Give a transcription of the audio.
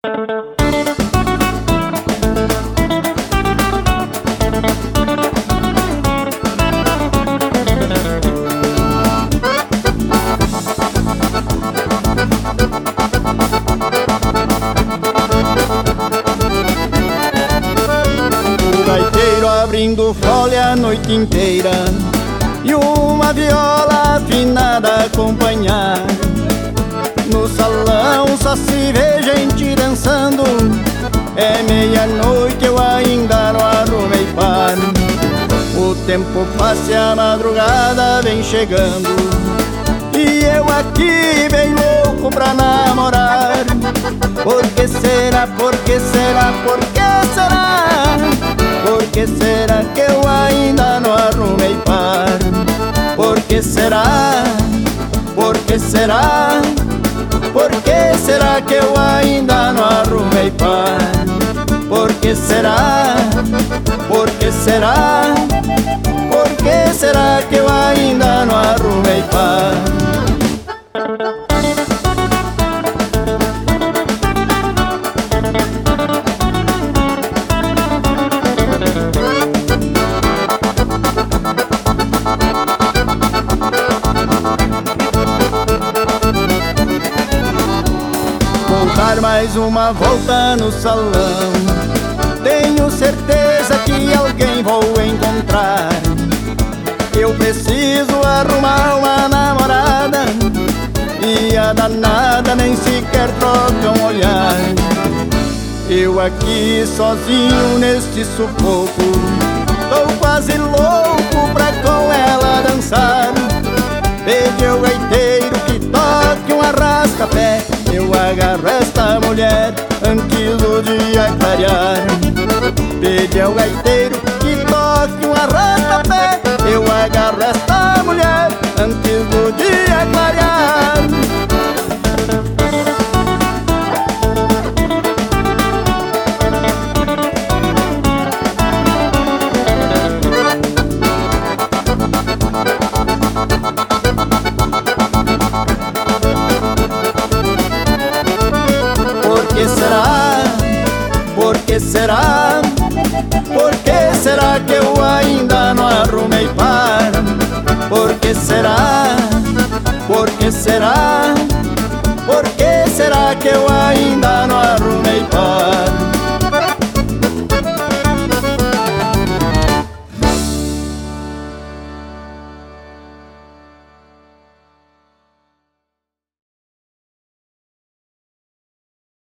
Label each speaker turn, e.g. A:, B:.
A: Gaiteiro abrindo folha a noite inteira e uma viola afinada a acompanhar. No salão só se vê gente dançando, é meia-noite eu ainda não arrumei par. O tempo passa e a madrugada vem chegando e eu aqui bem louco pra namorar. Por que será, por que será, por que será? Por que será que eu ainda não arrumei par? Por que será? Por que será? Por que será que eu ainda não arrumei par? Por que será? Por que será? Por que será que eu ainda não arrumei par? Vou dar mais uma volta no salão, tenho certeza que alguém vou encontrar. Eu preciso arrumar uma namorada e a danada nem sequer troca um olhar. Eu aqui sozinho neste sufoco, tô quase louco pra com ela dançar. Pede o gaiteiro que toque um arrasta-pé, eu agarro esta mulher antes do dia clarear. Pede ao gaiteiro que toque um arrasta-pé, eu agarro esta mulher antes do dia clarear. Por que será? Por que será? Por que será que eu ainda não arrumei par? Por que será? Por que será? Por que será que eu ainda